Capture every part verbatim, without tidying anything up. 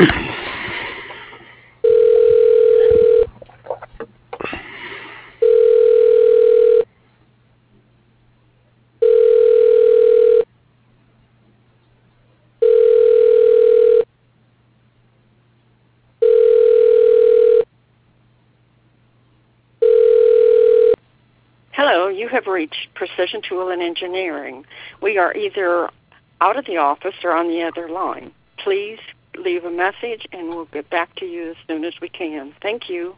Hello, you have reached Precision Tool and Engineering. We are either out of the office or on the other line. Please leave a message and we'll get back to you as soon as we can. Thank you.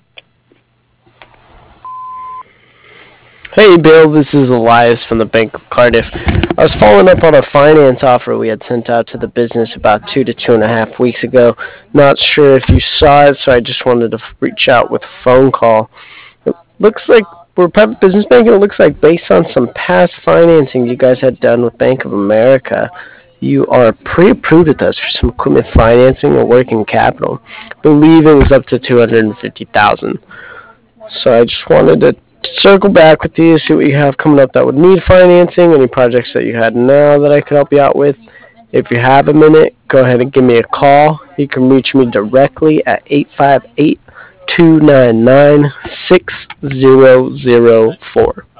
Hey Bill, this is Elias from the Bank of Cardiff. I was following up on a finance offer we had sent out to the business about two to two and a half weeks ago. Not sure if you saw it, so I just wanted to reach out with a phone call. It looks like we're a private business bank, and it looks like based on some past financing you guys had done with Bank of America, you are pre-approved with us for some equipment financing or working capital. I believe it was up to two hundred fifty thousand dollars. So I just wanted to circle back with you, see what you have coming up that would need financing, any projects that you had now that I could help you out with. If you have a minute, go ahead and give me a call. You can reach me directly at eight five eight, two nine nine, six zero zero four.